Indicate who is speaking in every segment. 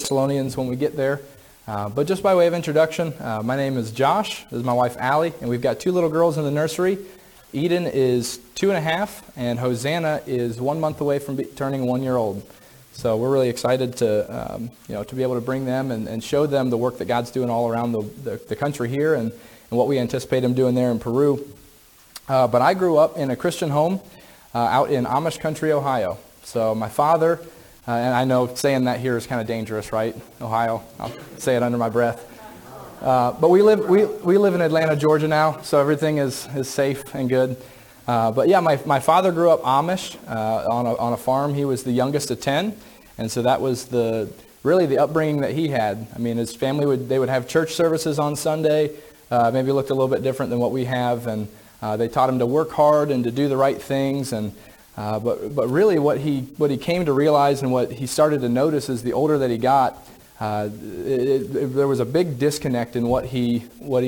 Speaker 1: Thessalonians when we get there. But just by way of introduction, my name is Josh. This is my wife, Allie, and we've got two little girls in the nursery. Eden is 2.5, and Hosanna is 1 month away from turning 1 year old. So we're really excited to, to be able to bring them and show them the work that God's doing all around the country here and what we anticipate Him doing there in Peru. But I grew up in a Christian home out in Amish country, Ohio. So my father, and I know saying that here is kind of dangerous, right? Ohio, I'll say it under my breath. But we live in Atlanta, Georgia now, so everything is safe and good. But yeah, my father grew up Amish on a farm. He was the youngest of 10, and so that was really the upbringing that he had. I mean, his family would have church services on Sunday. Maybe looked a little bit different than what we have, and they taught him to work hard and to do the right things. And but really, what he came to realize and what he started to notice is the older that he got, there was a big disconnect in what he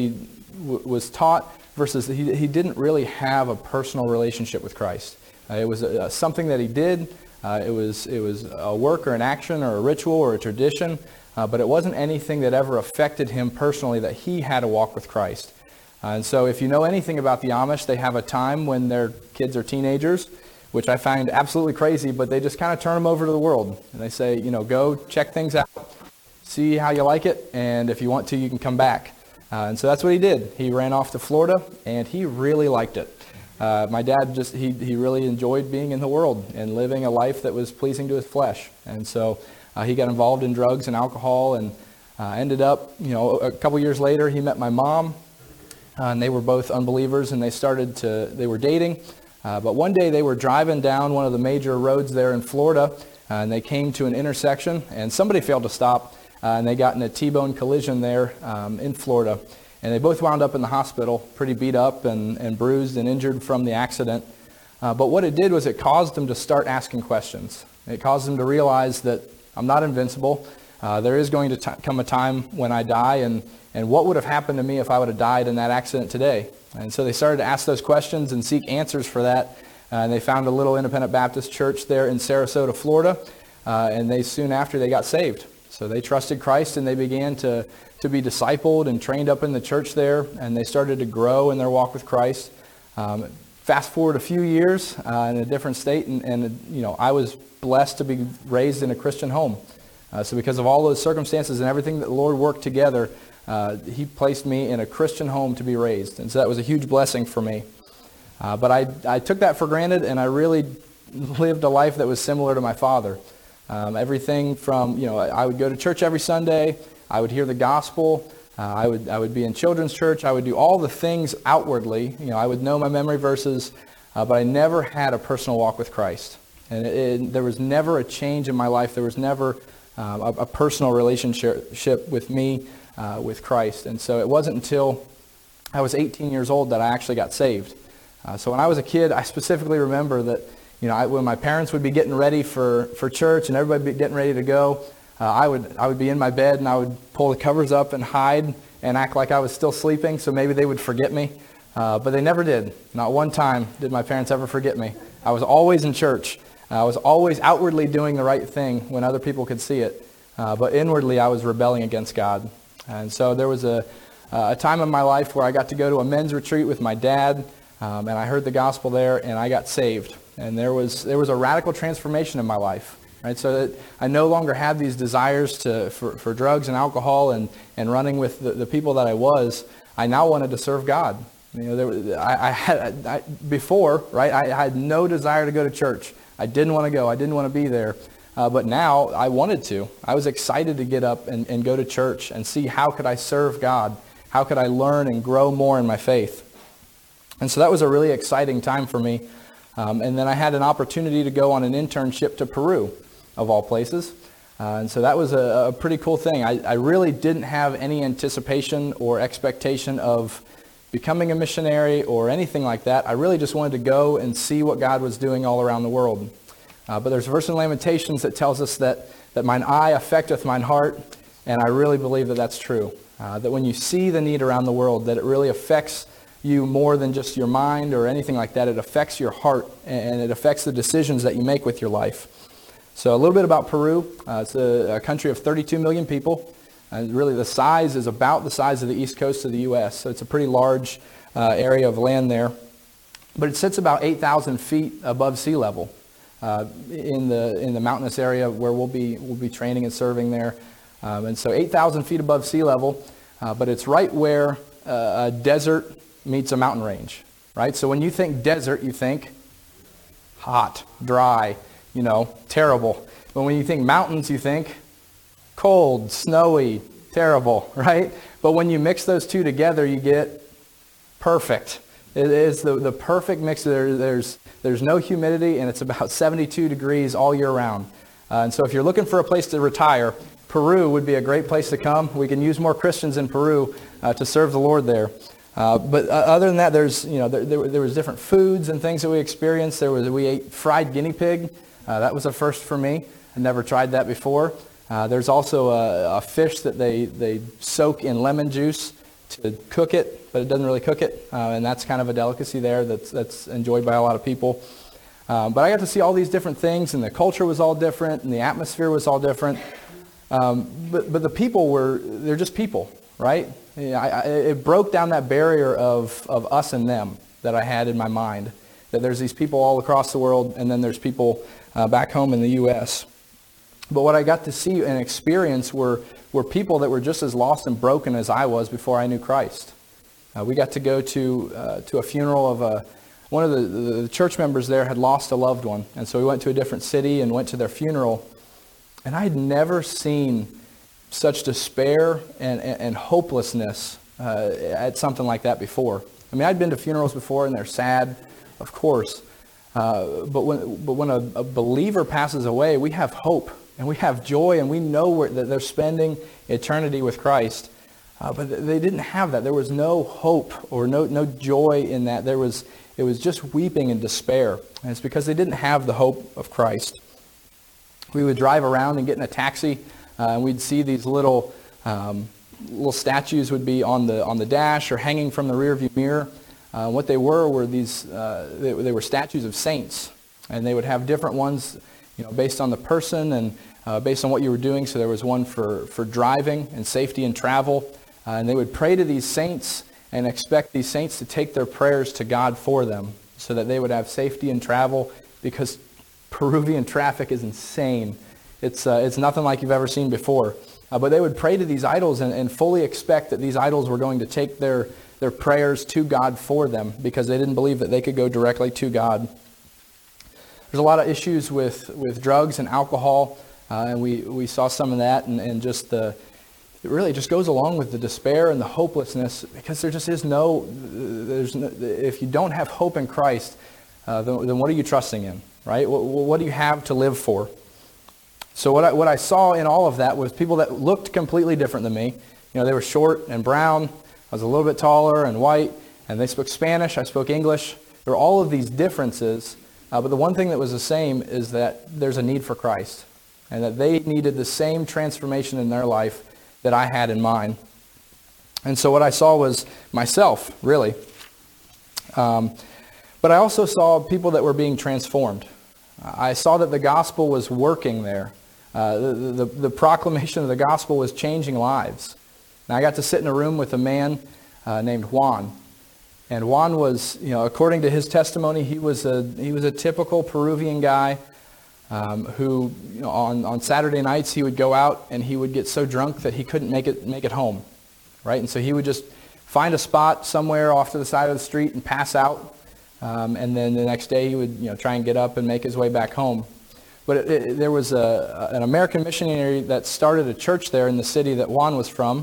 Speaker 1: was taught versus he didn't really have a personal relationship with Christ. It was something that he did. It was a work or an action or a ritual or a tradition, but it wasn't anything that ever affected him personally that he had to walk with Christ. And so if you know anything about the Amish, they have a time when their kids are teenagers, which I find absolutely crazy, but they just kind of turn them over to the world. And they say, go check things out, see how you like it, and if you want to, you can come back. And so that's what he did. He ran off to Florida, and he really liked it. My dad he really enjoyed being in the world and living a life that was pleasing to his flesh. And so he got involved in drugs and alcohol and ended up, a couple years later, he met my mom, and they were both unbelievers, and they were dating. But one day they were driving down one of the major roads there in Florida, and they came to an intersection, and somebody failed to stop, and they got in a T-bone collision there in Florida. And they both wound up in the hospital, pretty beat up and bruised and injured from the accident. But what it did was it caused them to start asking questions. It caused them to realize that I'm not invincible. There is going to come a time when I die, and what would have happened to me if I would have died in that accident today? And so they started to ask those questions and seek answers for that. And they found a little independent Baptist church there in Sarasota, Florida, and soon after they got saved. So they trusted Christ, and they began to be discipled and trained up in the church there, and they started to grow in their walk with Christ. Fast forward a few years in a different state, and I was blessed to be raised in a Christian home. So because of all those circumstances and everything that the Lord worked together, He placed me in a Christian home to be raised. And so that was a huge blessing for me. But I took that for granted, and I really lived a life that was similar to my father. Everything from, I would go to church every Sunday. I would hear the gospel. I would be in children's church. I would do all the things outwardly. I would know my memory verses, but I never had a personal walk with Christ. And there was never a change in my life. There was never a personal relationship with me, with Christ. And so it wasn't until I was 18 years old that I actually got saved. So when I was a kid, I specifically remember that, when my parents would be getting ready for church and everybody would be getting ready to go, I would be in my bed and I would pull the covers up and hide and act like I was still sleeping, so maybe they would forget me. But they never did. Not one time did my parents ever forget me. I was always in church. I was always outwardly doing the right thing when other people could see it. But inwardly, I was rebelling against God. And so there was a time in my life where I got to go to a men's retreat with my dad, and I heard the gospel there, and I got saved. And there was a radical transformation in my life. Right, so that I no longer had these desires for drugs and alcohol and running with the people that I was. I now wanted to serve God. I had no desire to go to church. I didn't want to go. I didn't want to be there. But now I wanted to. I was excited to get up and go to church and see how could I serve God? How could I learn and grow more in my faith? And so that was a really exciting time for me. And then I had an opportunity to go on an internship to Peru, of all places. And so that was a pretty cool thing. I really didn't have any anticipation or expectation of becoming a missionary or anything like that. I really just wanted to go and see what God was doing all around the world. But there's a verse in Lamentations that tells us that mine eye affecteth mine heart, and I really believe that that's true. That when you see the need around the world, that it really affects you more than just your mind or anything like that. It affects your heart, and it affects the decisions that you make with your life. So a little bit about Peru. It's a country of 32 million people. And really the size is about the size of the east coast of the U.S. So it's a pretty large area of land there. But it sits about 8,000 feet above sea level in the mountainous area where we'll be training and serving there. And so 8,000 feet above sea level, but it's right where a desert meets a mountain range, right? So when you think desert, you think hot, dry, terrible. But when you think mountains, you think cold, snowy, terrible, right? But when you mix those two together, you get perfect. It is the perfect mix. There's no humidity, and it's about 72 degrees all year round. And so if you're looking for a place to retire, Peru would be a great place to come. We can use more Christians in Peru to serve the Lord there. But other than that, there was different foods and things that we experienced. We ate fried guinea pig. That was a first for me. I never tried that before. There's also a fish that they soak in lemon juice to cook it, but it doesn't really cook it, and that's kind of a delicacy there that's enjoyed by a lot of people. But I got to see all these different things, and the culture was all different, and the atmosphere was all different. But the people they're just people, right? It broke down that barrier of us and them that I had in my mind, that there's these people all across the world, and then there's people back home in the U.S. But what I got to see and experience were people that were just as lost and broken as I was before I knew Christ. We got to go to a funeral of one of the church members there had lost a loved one. And so we went to a different city and went to their funeral. And I had never seen such despair and hopelessness at something like that before. I mean, I'd been to funerals before and they're sad, of course. But when a believer passes away, we have hope. And we have joy, and we know that they're spending eternity with Christ. But they didn't have that. There was no hope or no joy in that. It was just weeping and despair. And it's because they didn't have the hope of Christ. We would drive around and get in a taxi, and we'd see these little statues would be on the dash or hanging from the rearview mirror. What they were these they were statues of saints, and they would have different ones, based on the person and based on what you were doing. So there was one for driving and safety and travel. And they would pray to these saints and expect these saints to take their prayers to God for them so that they would have safety in travel, because Peruvian traffic is insane. It's nothing like you've ever seen before. But they would pray to these idols and fully expect that these idols were going to take their prayers to God for them, because they didn't believe that they could go directly to God. There's a lot of issues with drugs and alcohol, and we saw some of that, and just it really just goes along with the despair and the hopelessness, because there just is if you don't have hope in Christ, then what are you trusting in, right? What do you have to live for? So what I saw in all of that was people that looked completely different than me. They were short and brown. I was a little bit taller and white, and they spoke Spanish. I spoke English. There were all of these differences. But the one thing that was the same is that there's a need for Christ, and that they needed the same transformation in their life that I had in mine. And so what I saw was myself, really. But I also saw people that were being transformed. I saw that the gospel was working there. The proclamation of the gospel was changing lives. And I got to sit in a room with a man named Juan. And Juan was, according to his testimony, he was a typical Peruvian guy who, on Saturday nights he would go out and he would get so drunk that he couldn't make it home, right? And so he would just find a spot somewhere off to the side of the street and pass out, and then the next day he would, try and get up and make his way back home. But there was an American missionary that started a church there in the city that Juan was from,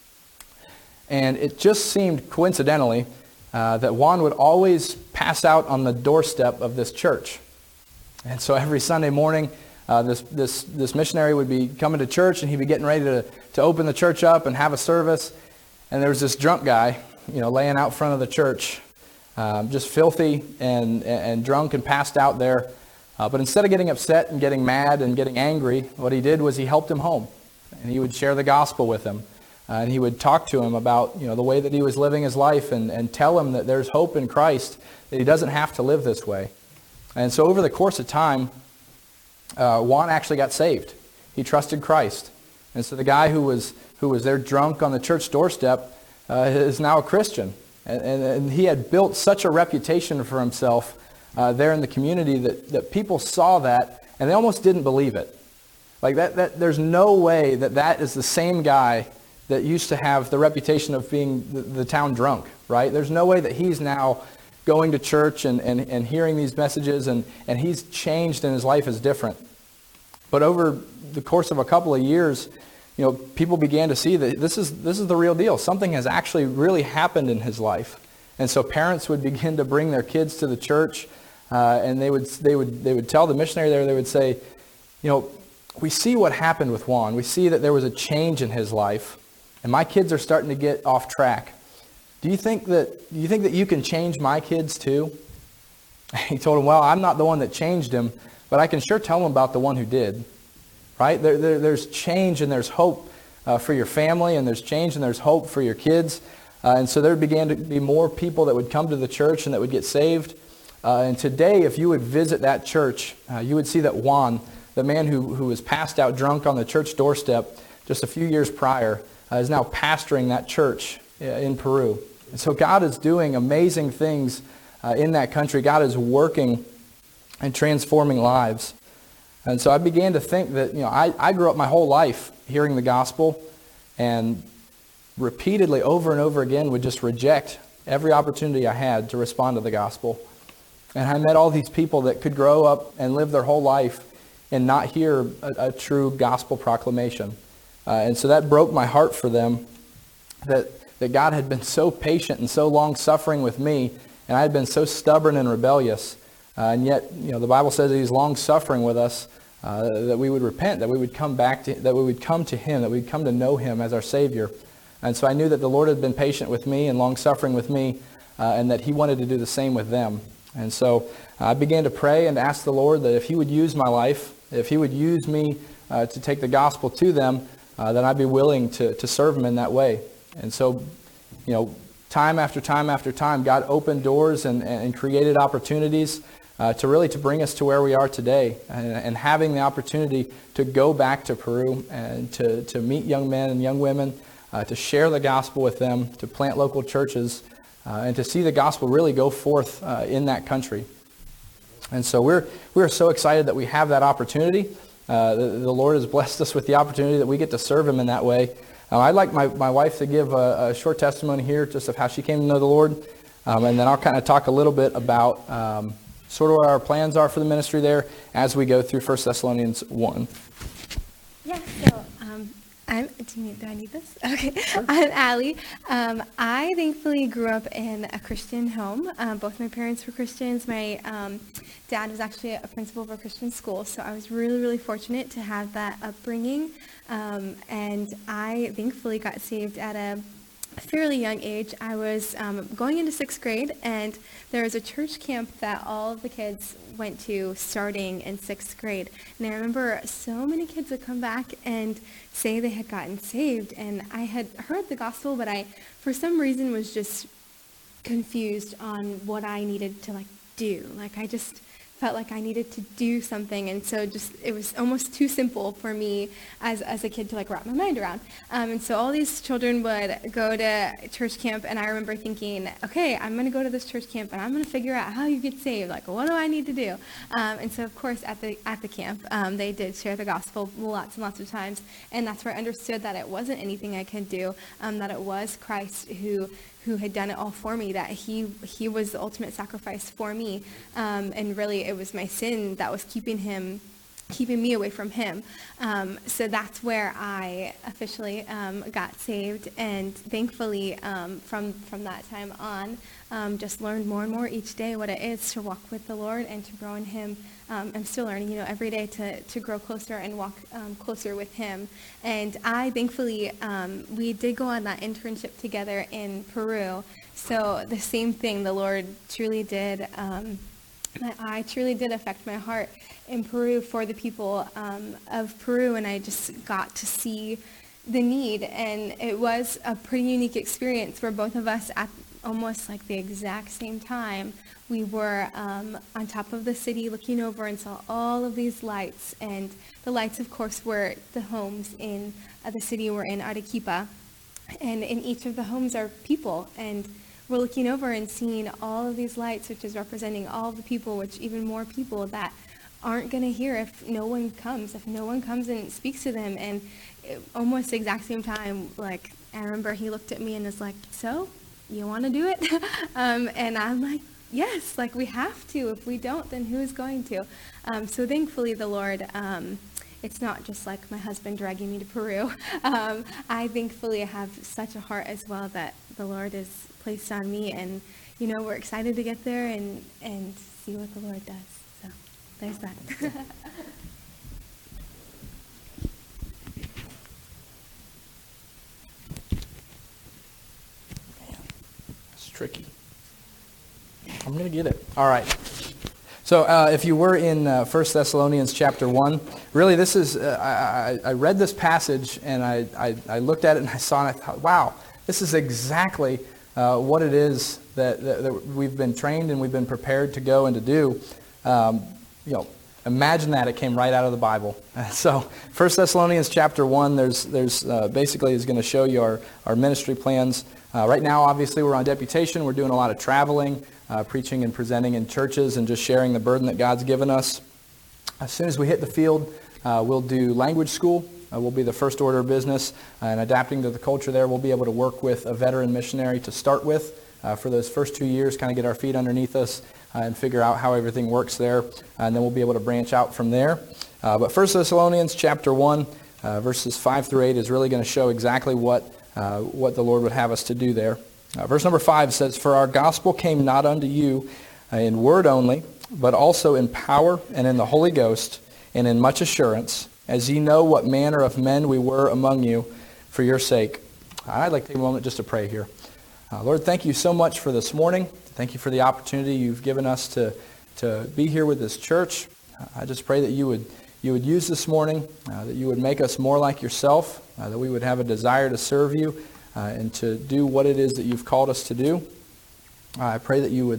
Speaker 1: and it just seemed coincidentally that Juan would always pass out on the doorstep of this church. And so every Sunday morning, this missionary would be coming to church, and he'd be getting ready to open the church up and have a service. And there was this drunk guy, laying out front of the church, just filthy and drunk and passed out there. But instead of getting upset and getting mad and getting angry, what he did was he helped him home. And he would share the gospel with him. And he would talk to him about, the way that he was living his life and tell him that there's hope in Christ, that he doesn't have to live this way. And so over the course of time, Juan actually got saved. He trusted Christ. And so the guy who was there drunk on the church doorstep is now a Christian. And he had built such a reputation for himself there in the community that people saw that and they almost didn't believe it. Like that there's no way that is the same guy that used to have the reputation of being the town drunk, right? There's no way that he's now going to church and hearing these messages and he's changed and his life is different. But over the course of a couple of years, people began to see that this is the real deal. Something has actually really happened in his life. And so parents would begin to bring their kids to the church and they would tell the missionary there, they would say, we see what happened with Juan. We see that there was a change in his life and my kids are starting to get off track. Do you think that you can change my kids too? He told him, well, I'm not the one that changed him, but I can sure tell them about the one who did. Right? There's change and there's hope for your family, and there's change and there's hope for your kids. And so there began to be more people that would come to the church and that would get saved. And today, if you would visit that church, you would see that Juan, the man who was passed out drunk on the church doorstep just a few years prior, is now pastoring that church in Peru. And so God is doing amazing things in that country. God is working and transforming lives. And so I began to think that, I grew up my whole life hearing the gospel and repeatedly over and over again would just reject every opportunity I had to respond to the gospel. And I met all these people that could grow up and live their whole life and not hear a true gospel proclamation. And so that broke my heart for them, that God had been so patient and so long-suffering with me, and I had been so stubborn and rebellious. And yet, the Bible says that He's long-suffering with us, that we would repent, that we would come back to, that we would come to Him, that we'd come to know Him as our Savior. And so I knew that the Lord had been patient with me and long-suffering with me, and that He wanted to do the same with them. And so I began to pray and ask the Lord that if He would use my life, if He would use me to take the gospel to them, then I'd be willing to serve Him in that way. And so, time after time after time, God opened doors and created opportunities to bring us to where we are today, and having the opportunity to go back to Peru and to meet young men and young women, to share the gospel with them, to plant local churches, and to see the gospel really go forth in that country. And so we're so excited that we have that opportunity. The Lord has blessed us with the opportunity that we get to serve Him in that way. I'd like my wife to give a short testimony here just of how she came to know the Lord, and then I'll kind of talk a little bit about sort of what our plans are for the ministry there as we go through 1 Thessalonians 1.
Speaker 2: Yeah, so do I need this? Okay. Sure. I'm Allie. I thankfully grew up in a Christian home. Both my parents were Christians. My dad was actually a principal of a Christian school, so I was really, really fortunate to have that upbringing. And I thankfully got saved at a fairly young age. I was going into 6th grade, and there was a church camp that all of the kids went to starting in 6th grade. And I remember so many kids would come back and say they had gotten saved, and I had heard the gospel, but I, for some reason, was just confused on what I needed to do. I just felt like I needed to do something, and so it was almost too simple for me as a kid to wrap my mind around. And so all these children would go to church camp, and I remember thinking, okay, I'm going to go to this church camp, and I'm going to figure out how you get saved. What do I need to do? And so of course at the camp, they did share the gospel lots and lots of times, and that's where I understood that it wasn't anything I could do, that it was Christ who had done it all for me, that he was the ultimate sacrifice for me, and really it was my sin that was keeping me away from Him. So that's where I officially got saved, and thankfully from that time on, just learned more and more each day what it is to walk with the Lord and to grow in Him. I'm still learning, every day to grow closer and walk closer with Him. And I thankfully, we did go on that internship together in Peru. So the same thing, the Lord truly did, I truly did affect my heart in Peru for the people of Peru, and I just got to see the need. And it was a pretty unique experience for both of us almost like the exact same time, we were on top of the city looking over and saw all of these lights. And the lights, of course, were the homes in the city we're in, Arequipa. And in each of the homes are people. And we're looking over and seeing all of these lights, which is representing all the people, which even more people that aren't going to hear if no one comes and speaks to them. And almost the exact same time, like, I remember he looked at me and was like, so, you want to do it? And I'm like, yes, like, we have to. If we don't, then who's going to? So thankfully, the Lord, it's not just like my husband dragging me to Peru. I thankfully have such a heart as well that the Lord has placed on me. And, we're excited to get there and see what the Lord does. So there's that.
Speaker 1: Tricky. I'm going to get it. All right. So if you were in 1 Thessalonians chapter 1, really this is, I read this passage and I looked at it and I saw it and I thought, wow, this is exactly what it is that we've been trained and we've been prepared to go and to do. Imagine that it came right out of the Bible. So 1 Thessalonians chapter 1, there's basically is going to show you our ministry plans. Right now, obviously, we're on deputation. We're doing a lot of traveling, preaching and presenting in churches and just sharing the burden that God's given us. As soon as we hit the field, we'll do language school. We'll be the first order of business. And adapting to the culture there, we'll be able to work with a veteran missionary to start with for those first 2 years, kind of get our feet underneath us and figure out how everything works there. And then we'll be able to branch out from there. But 1 Thessalonians chapter 1, verses 5 through 8 is really going to show exactly what the Lord would have us to do there. Verse number 5 says, "For our gospel came not unto you in word only, but also in power and in the Holy Ghost, and in much assurance, as ye know what manner of men we were among you for your sake." I'd like to take a moment just to pray here. Lord, thank you so much for this morning. Thank you for the opportunity you've given us to be here with this church. I just pray that you would use this morning, that you would make us more like yourself, that we would have a desire to serve you and to do what it is that you've called us to do. I pray that you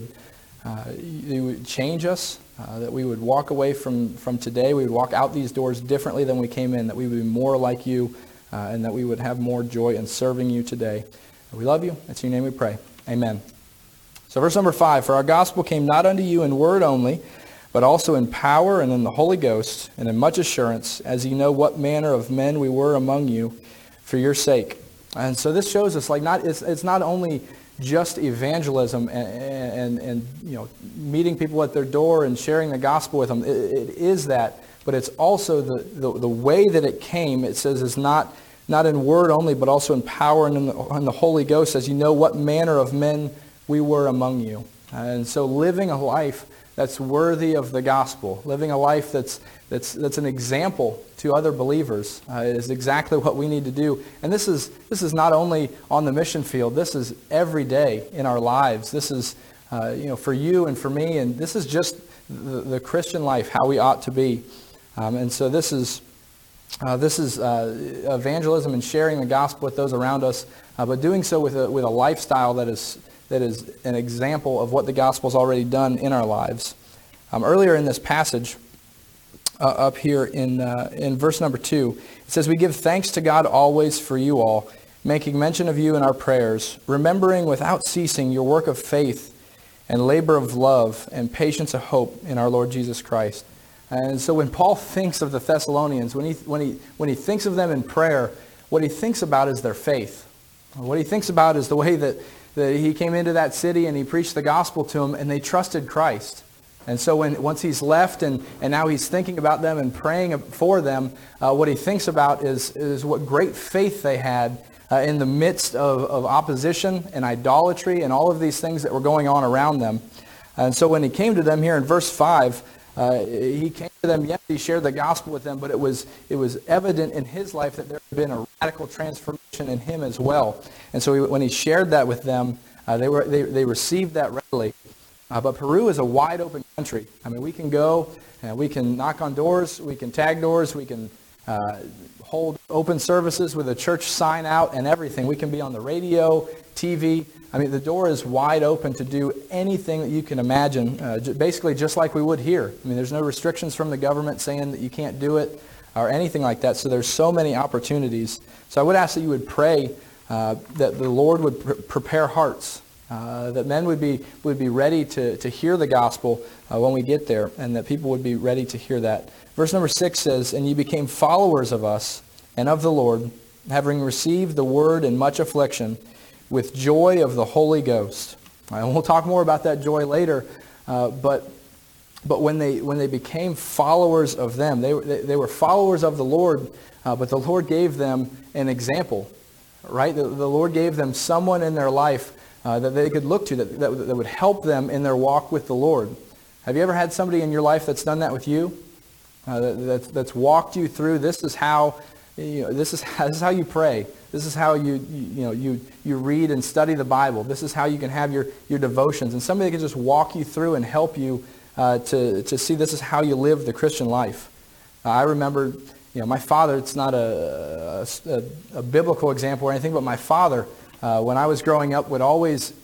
Speaker 1: would change us, that we would walk away from today, we would walk out these doors differently than we came in, that we would be more like you, and that we would have more joy in serving you today. We love you. It's in your name we pray. Amen. So verse number 5, "For our gospel came not unto you in word only, but also in power and in the Holy Ghost, and in much assurance, as ye know what manner of men we were among you for your sake." And so this shows us, it's not only just evangelism and meeting people at their door and sharing the gospel with them. It is that, but it's also the way that it came. It says is not in word only, but also in power and in the Holy Ghost, as you know what manner of men we were among you. And so living a life that's worthy of the gospel, living a life that's an example to other believers is exactly what we need to do. And this is not only on the mission field. This is every day in our lives. This is for you and for me, and this is just the Christian life, how we ought to be. And so this is evangelism and sharing the gospel with those around us, but doing so with a lifestyle that is an example of what the gospel's already done in our lives. Earlier in this passage, up here in verse number 2, it says, "We give thanks to God always for you all, making mention of you in our prayers, remembering without ceasing your work of faith and labor of love and patience of hope in our Lord Jesus Christ." And so when Paul thinks of the Thessalonians, when he thinks of them in prayer, what he thinks about is their faith. What he thinks about is the way that he came into that city and he preached the gospel to them and they trusted Christ. And so once he's left and now he's thinking about them and praying for them, what he thinks about is what great faith they had in the midst of opposition and idolatry and all of these things that were going on around them. And so when he came to them here in verse 5, he came to them, yes, he shared the gospel with them, but it was evident in his life that there had been a radical transformation in him as well. And so when he shared that with them, they received that readily. But Peru is a wide open country. I mean, we can go and we can knock on doors, we can tag doors, we can hold open services with a church sign out and everything. We can be on the radio, TV. I mean, the door is wide open to do anything that you can imagine, basically just like we would here. I mean, there's no restrictions from the government saying that you can't do it or anything like that. So there's so many opportunities. So I would ask that you would pray that the Lord would prepare hearts, that men would be ready to hear the gospel when we get there, and that people would be ready to hear that. Verse number 6 says, "And ye became followers of us and of the Lord, having received the word in much affliction, with joy of the Holy Ghost." And we'll talk more about that joy later, but when they became followers of them, they were followers of the Lord, but the Lord gave them an example, right? The Lord gave them someone in their life that they could look to, that would help them in their walk with the Lord. Have you ever had somebody in your life that's done that with you? That's walked you through, this is how this is how you pray. This is how you read and study the Bible. This is how you can have your devotions. And somebody that can just walk you through and help you to see this is how you live the Christian life. I remember, my father, it's not a biblical example or anything, but my father, when I was growing up, would always,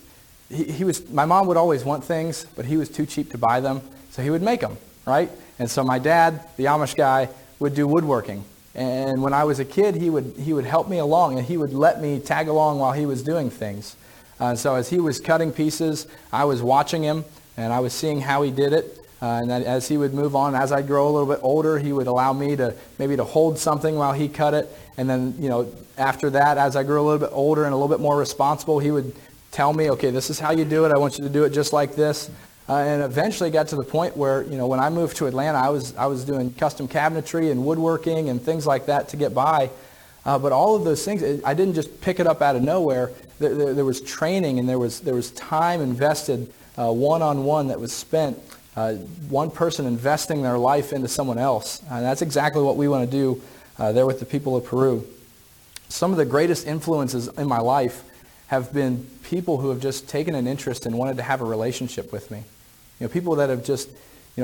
Speaker 1: my mom would always want things, but he was too cheap to buy them, so he would make them, right? And so my dad, the Amish guy, would do woodworking. And when I was a kid, he would help me along, and he would let me tag along while he was doing things. So as he was cutting pieces, I was watching him, and I was seeing how he did it. And then as he would move on, as I'd grow a little bit older, he would allow me to maybe to hold something while he cut it. And then, after that, as I grew a little bit older and a little bit more responsible, he would tell me, okay, this is how you do it. I want you to do it just like this. And eventually got to the point where, when I moved to Atlanta, I was doing custom cabinetry and woodworking and things like that to get by. But all of those things, I didn't just pick it up out of nowhere. There was training, and there was time invested, one-on-one that was spent, one person investing their life into someone else. And that's exactly what we want to do there with the people of Peru. Some of the greatest influences in my life have been people who have just taken an interest and wanted to have a relationship with me. People that have just,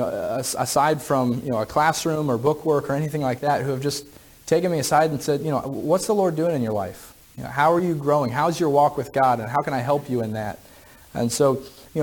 Speaker 1: aside from, a classroom or bookwork or anything like that, who have just taken me aside and said, what's the Lord doing in your life? How are you growing? How's your walk with God? And how can I help you in that? And so,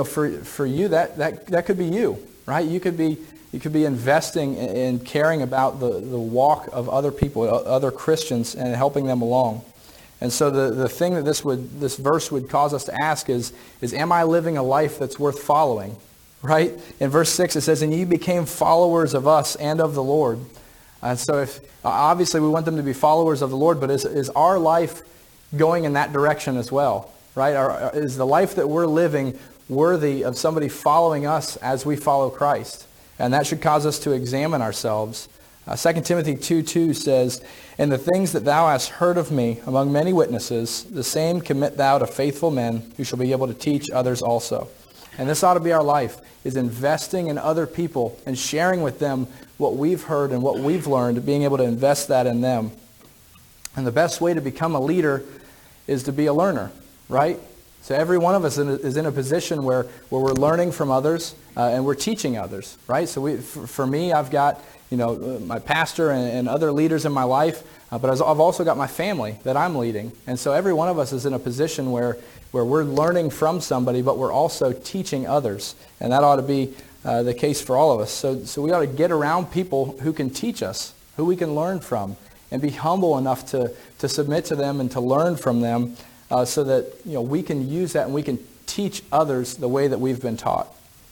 Speaker 1: for you, that could be you, right? You could be investing in caring about the walk of other people, other Christians, and helping them along. And so the thing that this verse would cause us to ask is am I living a life that's worth following? Right? In verse 6 it says, "And ye became followers of us and of the Lord." And so if obviously we want them to be followers of the Lord, but is our life going in that direction as well? Right? Is the life that we're living worthy of somebody following us as we follow Christ? And that should cause us to examine ourselves. 2 Timothy 2:2 says, "And the things that thou hast heard of me among many witnesses, the same commit thou to faithful men who shall be able to teach others also." And this ought to be our life, is investing in other people and sharing with them what we've heard and what we've learned, being able to invest that in them. And the best way to become a leader is to be a learner, right? So every one of us is in a position where we're learning from others and we're teaching others, right? So for me, I've got my pastor and other leaders in my life, but I've also got my family that I'm leading. And so every one of us is in a position where we're learning from somebody, but we're also teaching others. And that ought to be the case for all of us. So we ought to get around people who can teach us, who we can learn from, and be humble enough to submit to them and to learn from them so that we can use that and we can teach others the way that we've been taught.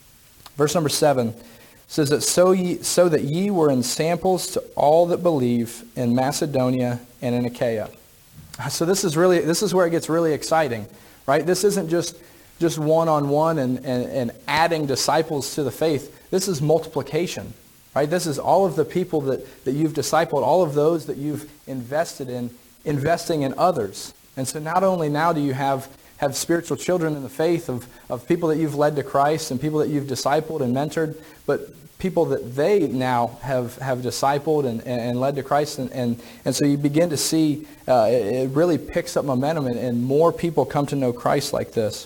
Speaker 1: Verse number 7 says that so that ye were in samples to all that believe in Macedonia and in Achaia. So this is where it gets really exciting, right? This isn't just one-on-one and adding disciples to the faith. This is multiplication, right? This is all of the people that you've discipled, all of those that you've invested in, investing in others. And so not only now do you have spiritual children in the faith of people that you've led to Christ and people that you've discipled and mentored, but people that they now have discipled and led to Christ. And so you begin to see it really picks up momentum and more people come to know Christ like this.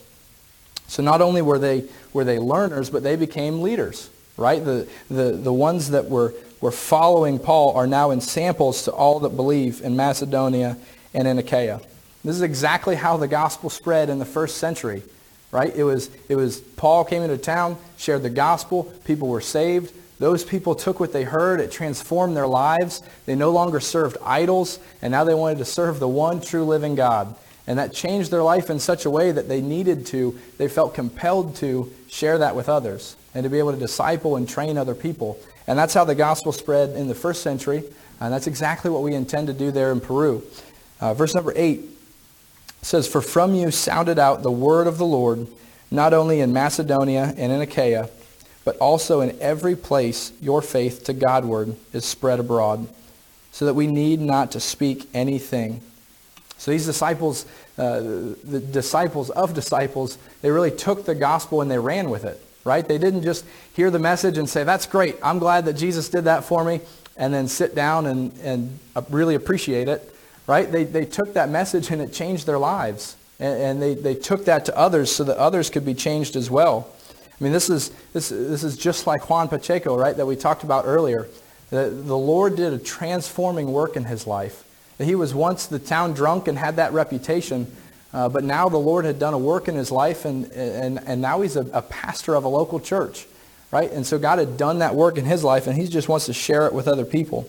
Speaker 1: So not only were they learners, but they became leaders, right? The ones that were following Paul are now in samples to all that believe in Macedonia and in Achaia. This is exactly how the gospel spread in the first century, right? It was Paul came into town, shared the gospel, people were saved. Those people took what they heard, it transformed their lives. They no longer served idols, and now they wanted to serve the one true living God. And that changed their life in such a way that they felt compelled to share that with others and to be able to disciple and train other people. And that's how the gospel spread in the first century. And that's exactly what we intend to do there in Peru. Verse number 8 says, "For from you sounded out the word of the Lord, not only in Macedonia and in Achaia, but also in every place your faith to Godward is spread abroad, so that we need not to speak anything." So these disciples, the disciples of disciples, they really took the gospel and they ran with it, right? They didn't just hear the message and say, "That's great, I'm glad that Jesus did that for me," and then sit down and really appreciate it, right? They took that message and it changed their lives. And they took that to others so that others could be changed as well. I mean, this is just like Juan Pacheco, right, that we talked about earlier. The Lord did a transforming work in his life. He was once the town drunk and had that reputation, but now the Lord had done a work in his life, and now he's a pastor of a local church, right? And so God had done that work in his life, and he just wants to share it with other people.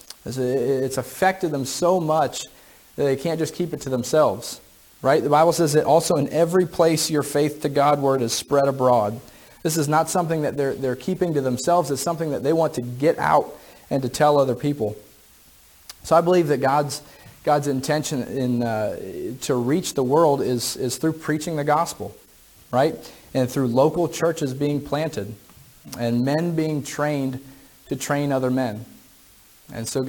Speaker 1: It's affected them so much that they can't just keep it to themselves, right? The Bible says that also in every place your faith to Godward is spread abroad. This is not something that they're keeping to themselves. It's something that they want to get out and to tell other people. So I believe that God's intention to reach the world is through preaching the gospel, right? And through local churches being planted and men being trained to train other men. And so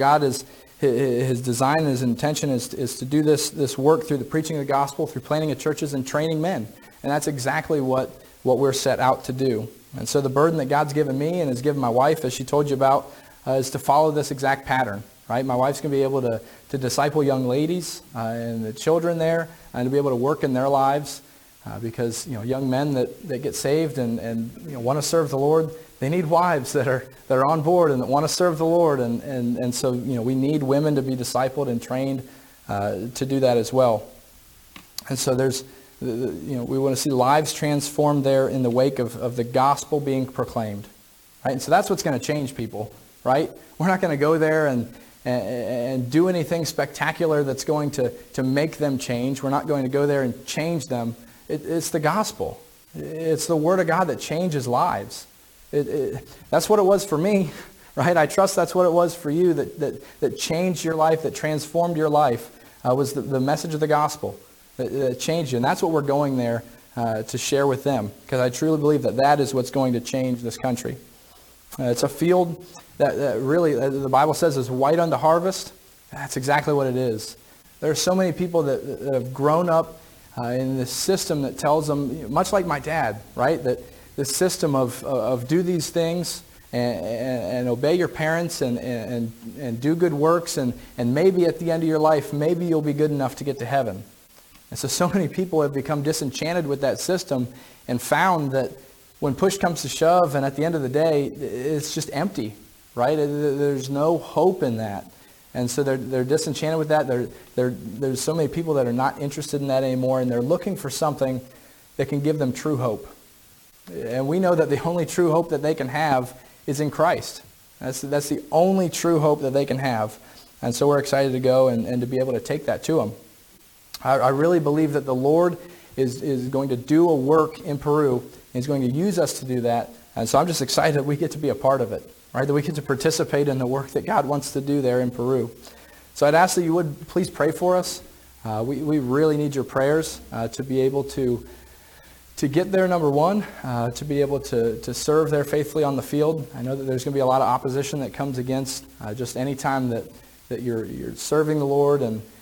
Speaker 1: his design and his intention is to do this work through the preaching of the gospel, through planting of churches and training men. And that's exactly what we're set out to do. And so the burden that God's given me and has given my wife, as she told you about, is to follow this exact pattern. Right? My wife's going to be able to disciple young ladies and the children there, and to be able to work in their lives because young men that get saved and want to serve the Lord, they need wives that are on board and that want to serve the Lord, and so we need women to be discipled and trained to do that as well. And so we want to see lives transformed there in the wake of the gospel being proclaimed, right? And so that's what's going to change people, right? We're not going to go there and do anything spectacular that's going to make them change. We're not going to go there and change them. It's the gospel. It's the word of God that changes lives. That's what it was for me, right? I trust that's what it was for you that changed your life, that transformed your life, was the message of the gospel that changed you. And that's what we're going there to share with them, because I truly believe that is what's going to change this country. It's a field that really, the Bible says, is white unto harvest. That's exactly what it is. There are so many people that have grown up in this system that tells them, much like my dad, right, that this system of do these things and obey your parents and do good works, and maybe at the end of your life, maybe you'll be good enough to get to heaven. And so many people have become disenchanted with that system and found that when push comes to shove and at the end of the day, it's just empty. Right? There's no hope in that. And so they're disenchanted with that. There's so many people that are not interested in that anymore, and they're looking for something that can give them true hope. And we know that the only true hope that they can have is in Christ. That's the only true hope that they can have. And so we're excited to go and to be able to take that to them. I really believe that the Lord is going to do a work in Peru, and he's going to use us to do that. And so I'm just excited that we get to be a part of it. Right, that we get to participate in the work that God wants to do there in Peru. So I'd ask that you would please pray for us. We really need your prayers to be able to get there, number one, to be able to serve there faithfully on the field. I know that there's going to be a lot of opposition that comes against just any time that you're serving the Lord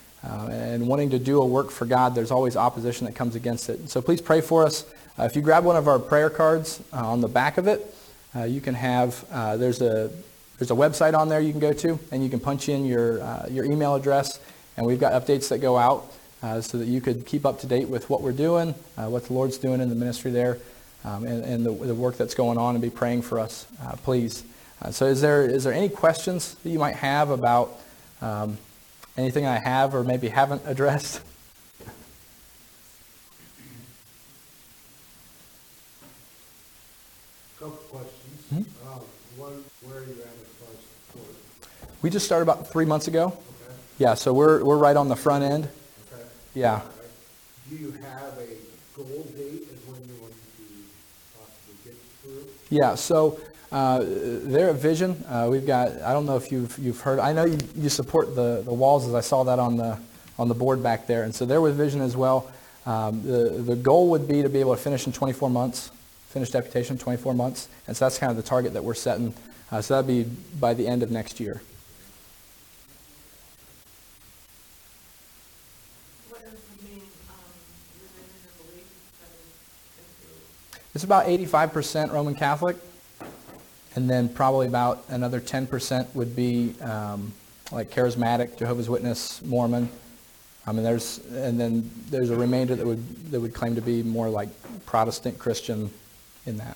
Speaker 1: and wanting to do a work for God. There's always opposition that comes against it. So please pray for us. If you grab one of our prayer cards on the back of it, you can have, there's a website on there you can go to, and you can punch in your email address, and we've got updates that go out so that you could keep up to date with what we're doing, what the Lord's doing in the ministry there, and the work that's going on, and be praying for us, please. So is there any questions that you might have about anything I have or maybe haven't addressed? We just started about 3 months ago.
Speaker 3: Okay.
Speaker 1: Yeah, so we're right on the front end.
Speaker 3: Okay.
Speaker 1: Yeah.
Speaker 3: All right. Do you have a goal date as when you want to possibly get through?
Speaker 1: Yeah, so they're at Vision. We've got, I don't know if you've heard, I know you support the walls, as I saw that on the board back there, and so they're with Vision as well. The goal would be to be able to finish in 24 months, finish deputation in 24 months, and so that's kind of the target that we're setting. So that'd be by the end of next year.
Speaker 4: What is the main religion or belief that is
Speaker 1: It's about 85% Roman Catholic, and then probably about another 10% would be like Charismatic, Jehovah's Witness, Mormon. And then there's a remainder that would claim to be more like Protestant Christian in that.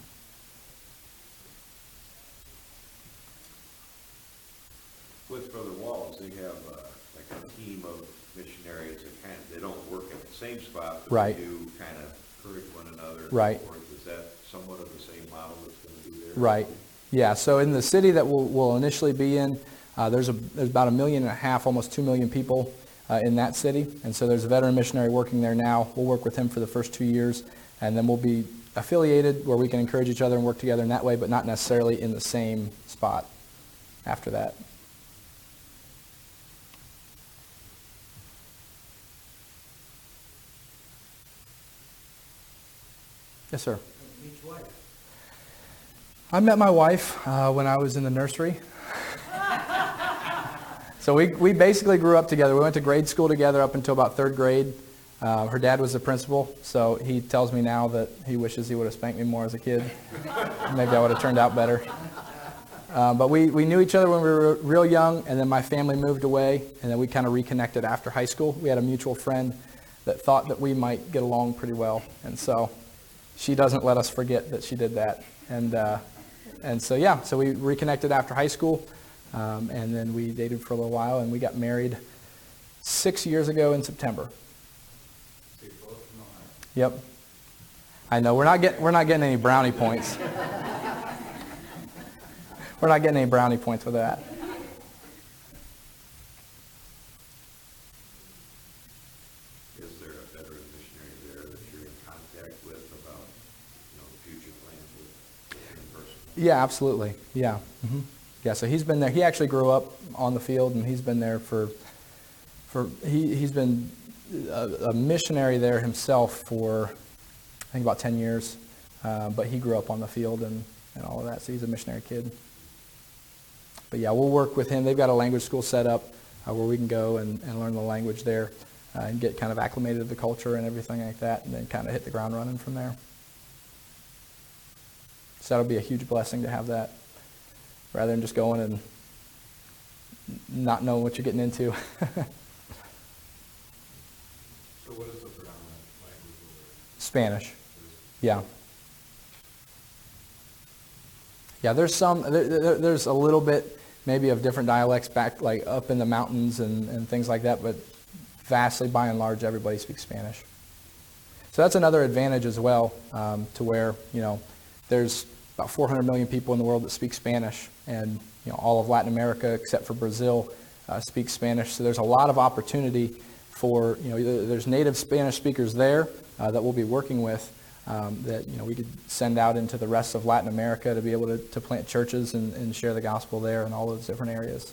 Speaker 5: With Brother Walls, they have like a team of missionaries that they don't work in the same spot, but
Speaker 1: Right.
Speaker 5: they do kind of encourage one another. and
Speaker 1: Right.
Speaker 5: so forth. Is that somewhat of the same model that's going to be there?
Speaker 1: Right. Yeah. So in the city that we'll initially be in, there's about 1.5 million, almost 2 million people in that city, and so there's a veteran missionary working there now. We'll work with him for the first 2 years, and then we'll be affiliated where we can encourage each other and work together in that way, but not necessarily in the same spot after that. Yes, sir.
Speaker 3: Each wife.
Speaker 1: I met my wife when I was in the nursery. So we basically grew up together. We went to grade school together up until about 3rd grade. Her dad was the principal, so he tells me now that he wishes he would have spanked me more as a kid. Maybe I would have turned out better. But we knew each other when we were real young, and then my family moved away, and then we kind of reconnected after high school. We had a mutual friend that thought that we might get along pretty well, and so she doesn't let us forget that she did that. And so we reconnected after high school, and then we dated for a little while, and we got married 6 years ago in September.
Speaker 3: So you're both from Ohio.
Speaker 1: Yep. I know we're not getting any brownie points. We're not getting any brownie points with that.
Speaker 5: Is there a veteran missionary there that you're in contact with about, the future plans with him personally?
Speaker 1: Yeah, absolutely. Yeah. hmm Yeah, so he's been there. He actually grew up on the field, and he's been there he's been a missionary there himself for, I think, about 10 years. But he grew up on the field and all of that, so he's a missionary kid. But yeah, we'll work with him. They've got a language school set up where we can go and learn the language there and get kind of acclimated to the culture and everything like that, and then kind of hit the ground running from there. So that'll be a huge blessing to have that, rather than just going and not knowing what you're getting into.
Speaker 3: So what is the predominant language over
Speaker 1: Spanish.
Speaker 3: there?
Speaker 1: Yeah. Yeah, there's a little bit maybe of different dialects back like up in the mountains and things like that, but vastly by and large everybody speaks Spanish. So that's another advantage as well, to where, there's about 400 million people in the world that speak Spanish, and all of Latin America except for Brazil speaks Spanish. So there's a lot of opportunity for, there's native Spanish speakers there that we'll be working with, that we could send out into the rest of Latin America to be able to plant churches and share the gospel there in all those different areas.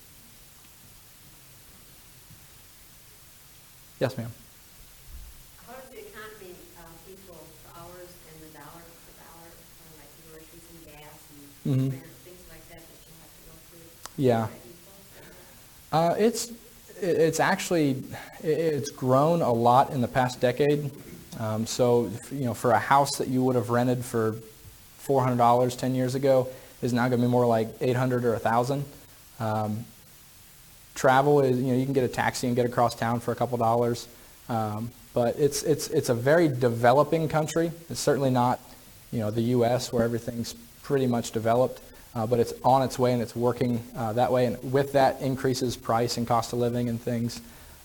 Speaker 1: Yes, ma'am.
Speaker 4: How does the economy equal the hours and the dollar per dollar, like groceries and gas and
Speaker 1: Mhm.
Speaker 4: rent, things like that you have to go through?
Speaker 1: Yeah.
Speaker 4: Is that equal?
Speaker 1: It's actually, it's grown a lot in the past decade. So, for a house that you would have rented for $400 10 years ago is now going to be more like $800 or $1,000. Travel is, you can get a taxi and get across town for a couple dollars. But it's a very developing country. It's certainly not, the U.S. where everything's pretty much developed. But it's on its way and it's working that way. And with that increases price and cost of living and things.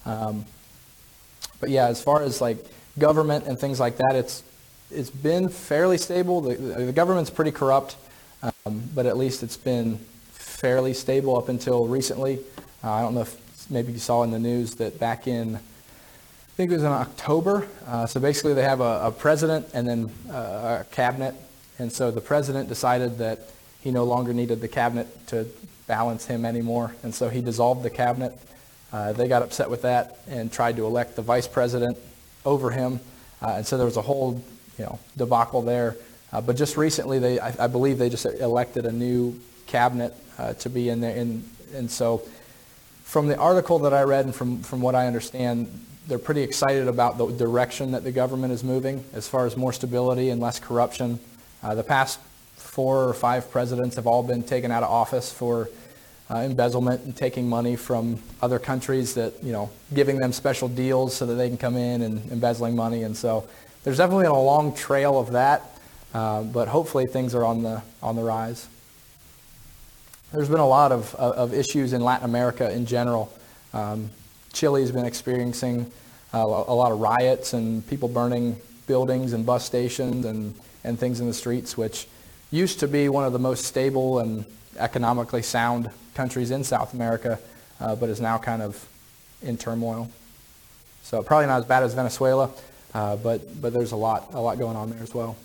Speaker 1: But yeah, as far as like government and things like that, it's been fairly stable. The government's pretty corrupt, but at least it's been fairly stable up until recently. I don't know if maybe you saw in the news that back in, I think it was in October. So basically they have a president and then a cabinet. And so the president decided that he no longer needed the cabinet to balance him anymore. And so he dissolved the cabinet. They got upset with that and tried to elect the vice president over him. And so there was a whole, debacle there. But just recently, I believe they just elected a new cabinet to be in there. And so from the article that I read and from what I understand, they're pretty excited about the direction that the government is moving as far as more stability and less corruption. The past 4 or 5 presidents have all been taken out of office for embezzlement and taking money from other countries that, giving them special deals so that they can come in and embezzling money. And so there's definitely a long trail of that, but hopefully things are on the rise. There's been a lot of issues in Latin America in general. Chile's been experiencing a lot of riots and people burning buildings and bus stations and things in the streets, which used to be one of the most stable and economically sound countries in South America, but is now kind of in turmoil. So probably not as bad as Venezuela, but there's a lot going on there as well.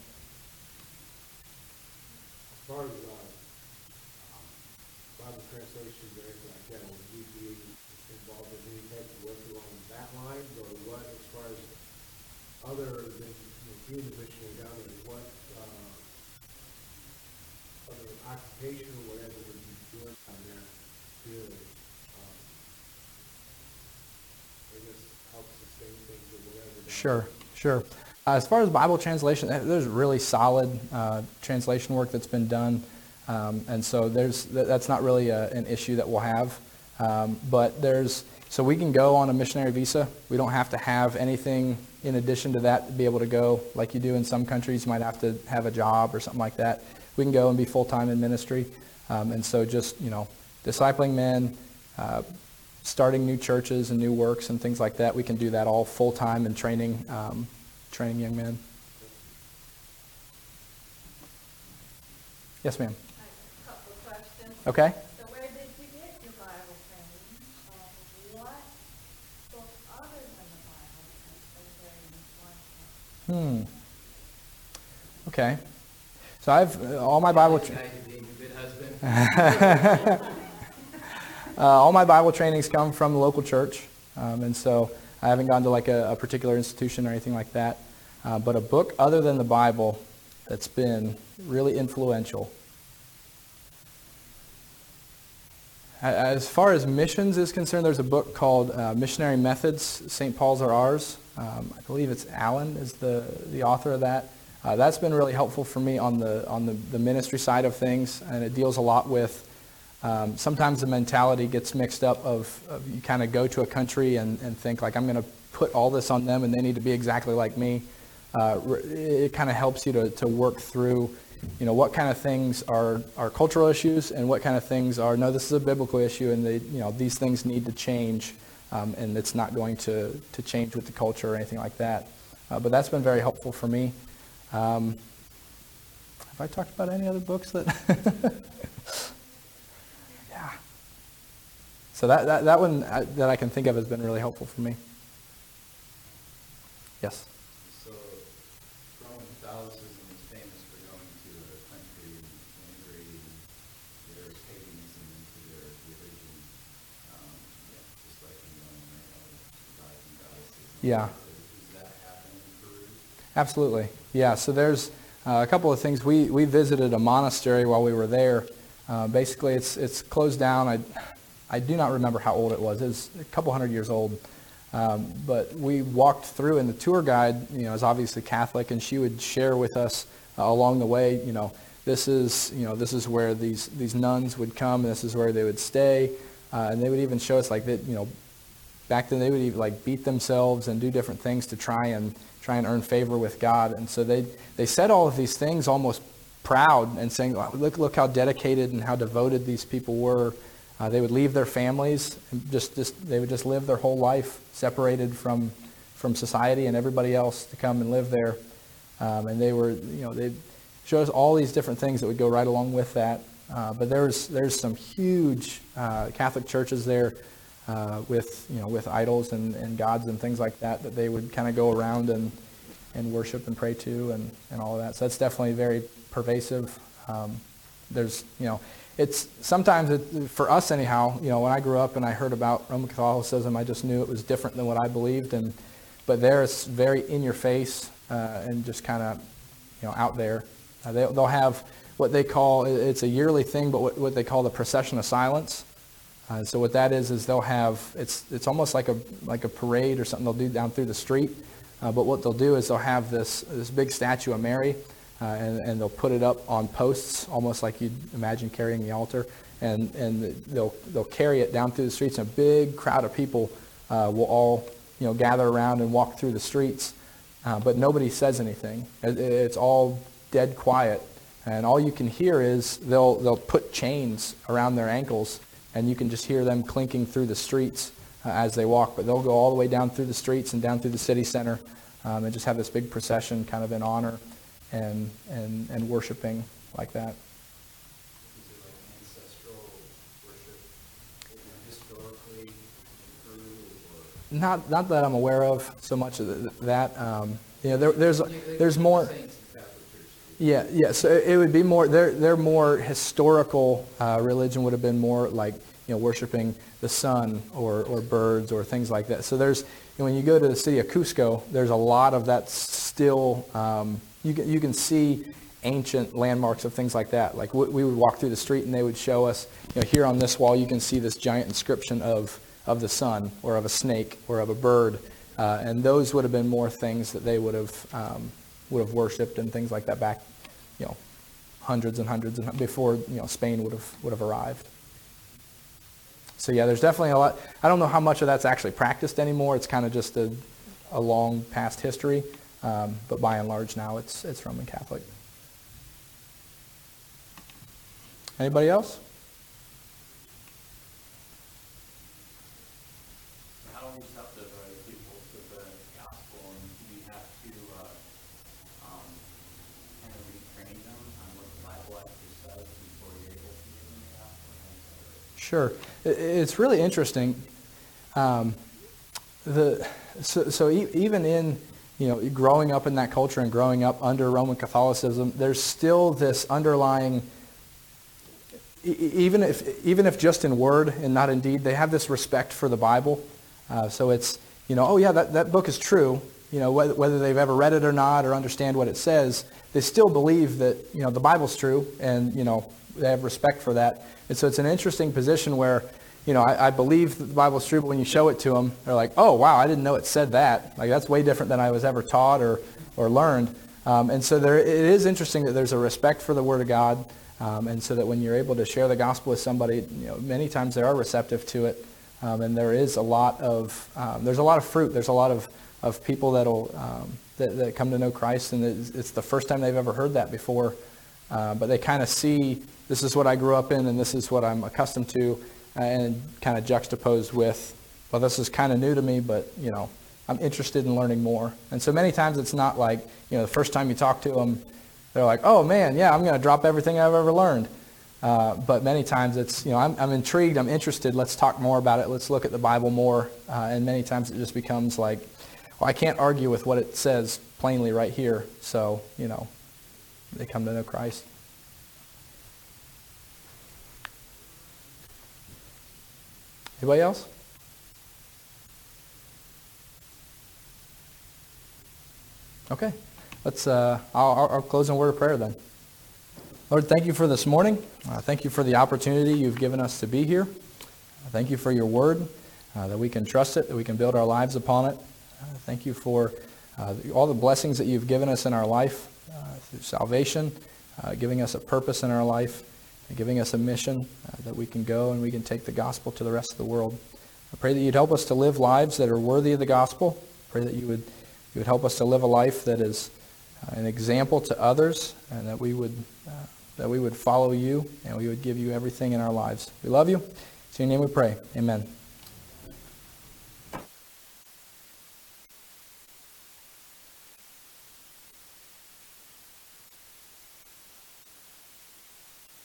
Speaker 3: As far as Bible translations or anything like that, would you be involved in any type of work along that line, or what, as far as other than being a missionary down there, what other occupation or whatever would you be doing down there to, I guess, help sustain things or whatever?
Speaker 1: Sure. As far as Bible translation, there's really solid translation work that's been done, and so that's not really an issue that we'll have. But so we can go on a missionary visa. We don't have to have anything in addition to that to be able to go, like you do in some countries. You might have to have a job or something like that. We can go and be full-time in ministry, and so just discipling men, starting new churches and new works and things like that. We can do that all full-time and training young men. Yes, ma'am.
Speaker 6: A couple of questions.
Speaker 1: Okay.
Speaker 6: So where did you get your Bible training? And what book other than the Bible has been very influential?
Speaker 1: Okay. So I've all my Bible. All my Bible trainings come from the local church, and so I haven't gone to like a particular institution or anything like that. But a book other than the Bible that's been really influential. As far as missions is concerned, there's a book called Missionary Methods, St. Paul's Are Ours. I believe it's Alan is the author of that. That's been really helpful for me on the ministry side of things, and it deals a lot with sometimes the mentality gets mixed up of you kind of go to a country and think like I'm going to put all this on them and they need to be exactly like me. It kind of helps you to work through, what kind of things are cultural issues and what kind of things are, no, this is a biblical issue and these things need to change, and it's not going to change with the culture or anything like that. But that's been very helpful for me. Have I talked about any other books that? Yeah. So that one that I can think of has been really helpful for me. Yes.
Speaker 7: So Roman Catholicism is famous for going to a country and integrating their paganism into their religion, just like in Rome, gods and goddesses.
Speaker 1: Yeah.
Speaker 7: Does that happen in Peru?
Speaker 1: Absolutely. Yeah. So there's a couple of things. We visited a monastery while we were there. Basically, it's closed down. I do not remember how old it was. It was a couple hundred years old. But we walked through, and the tour guide, is obviously Catholic, and she would share with us along the way, this is where these nuns would come, and this is where they would stay, and they would even show us like that, back then they would even like beat themselves and do different things to try and earn favor with God, and so they said all of these things almost proud and saying, look how dedicated and how devoted these people were. They would leave their families and they would just live their whole life separated from society and everybody else to come and live there. And they were, they showed us all these different things that would go right along with that. But there's some huge Catholic churches there with idols and gods and things like that they would kind of go around and worship and pray to and all of that. So that's definitely very pervasive. There's, it's sometimes for us anyhow, when I grew up and I heard about Roman Catholicism, I just knew it was different than what I believed. But there it's very in your face and just kind of, out there. They'll have what they call, it's a yearly thing, but what they call the procession of silence. So what that is they'll have, it's almost like a parade or something they'll do down through the street. But what they'll do is they'll have this big statue of Mary, and they'll put it up on posts, almost like you'd imagine carrying the altar, and they'll carry it down through the streets, and a big crowd of people will all gather around and walk through the streets, but nobody says anything. It's all dead quiet, and all you can hear is they'll put chains around their ankles, and you can just hear them clinking through the streets as they walk. But they'll go all the way down through the streets and down through the city center, and just have this big procession kind of in honor and worshiping like that.
Speaker 7: Is it like ancestral worship, historically in Peru, or?
Speaker 1: Not that I'm aware of so much of that. There's more.
Speaker 7: Saints in Catholic Church.
Speaker 1: Yeah. So it would be more. Their more historical religion would have been more like worshiping the sun or birds or things like that. So there's when you go to the city of Cusco, there's a lot of that still. You can see ancient landmarks of things like that. Like we would walk through the street and they would show us, here on this wall you can see this giant inscription of the sun or of a snake or of a bird, and those would have been more things that they would have worshipped and things like that back, hundreds and hundreds before Spain would have arrived. So yeah, there's definitely a lot. I don't know how much of that's actually practiced anymore. It's kind of just a long past history. But by and large now it's Roman Catholic. Anybody else?
Speaker 8: How receptive are people to the gospel, and do you have to kind of retrain them on what the Bible actually says before you're able to give them the gospel?
Speaker 1: Sure. It's really interesting. Even in growing up in that culture and growing up under Roman Catholicism, there's still this underlying, even if just in word and not in deed, they have this respect for the Bible. So it's, oh yeah, that book is true. Whether they've ever read it or not or understand what it says, they still believe that, the Bible's true, and, they have respect for that. And so it's an interesting position where, I believe that the Bible's true, but when you show it to them, they're like, oh, wow, I didn't know it said that. Like, that's way different than I was ever taught or learned. And so it is interesting that there's a respect for the Word of God, and so that when you're able to share the gospel with somebody, many times they are receptive to it. And there is a lot of fruit. There's a lot of people that come to know Christ, and it's the first time they've ever heard that before. But they kind of see, this is what I grew up in, and this is what I'm accustomed to, and kind of juxtaposed with, well, this is kind of new to me, but, I'm interested in learning more. And so many times it's not like, the first time you talk to them, they're like, oh, man, yeah, I'm going to drop everything I've ever learned. But many times it's, I'm intrigued, I'm interested, let's talk more about it, let's look at the Bible more. And many times it just becomes like, well, I can't argue with what it says plainly right here. So, they come to know Christ. Anybody else? Okay. Let's. I'll close in a word of prayer then. Lord, thank you for this morning. Thank you for the opportunity you've given us to be here. Thank you for your word, that we can trust it, that we can build our lives upon it. Thank you for all the blessings that you've given us in our life through salvation, giving us a purpose in our life, and giving us a mission that we can go and we can take the gospel to the rest of the world. I pray that you'd help us to live lives that are worthy of the gospel. I pray that you would help us to live a life that is an example to others, and that we would follow you, and we would give you everything in our lives. We love you. It's in your name we pray. Amen.